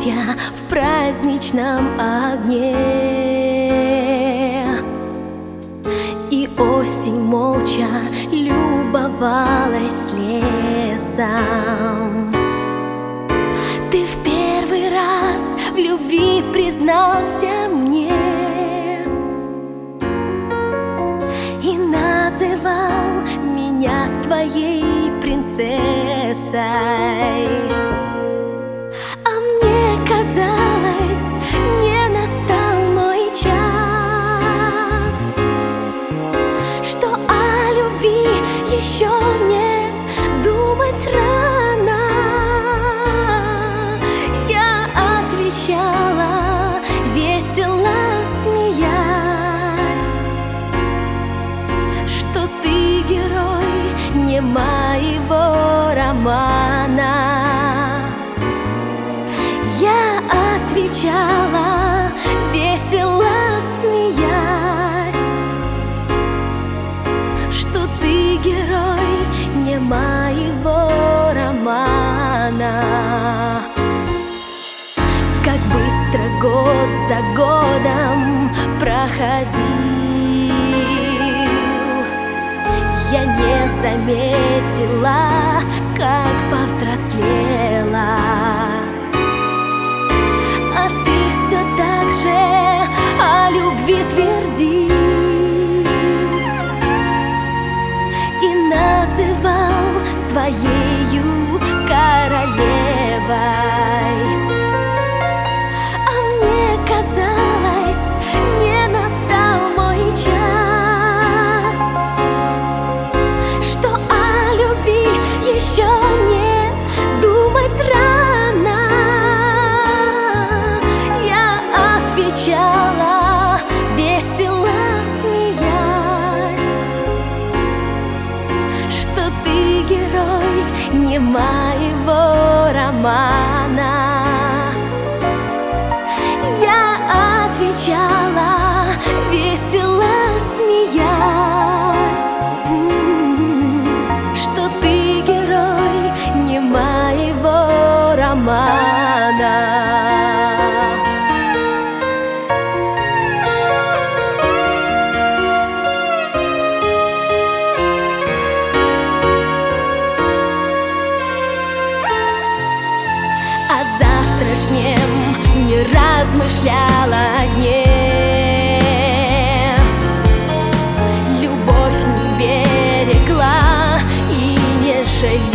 листья в праздничном огне, и осень молча любовалась лесом. Ты в первый раз в любви признался мне и называл меня своей принцессой. А мне казалось, не настал мой час, что о любви еще мне думать рано. Я отвечала, весело смеясь, что ты герой не моего романа. Я отвечала, весело смеясь, что ты герой не моего романа. Как быстро год за годом проходил, я не заметила, как повзрослела. А ты все так же о любви твердил и называл своею королевой. А мне казалось, не настал мой час, что о любви еще мне думать рано. Я отвечала, весело смеясь, что ты герой не моего романа. Я отвечала, весело смеясь, что ты герой не моего романа. О завтрашнем не размышляла дне, любовь не берегла и не жалела.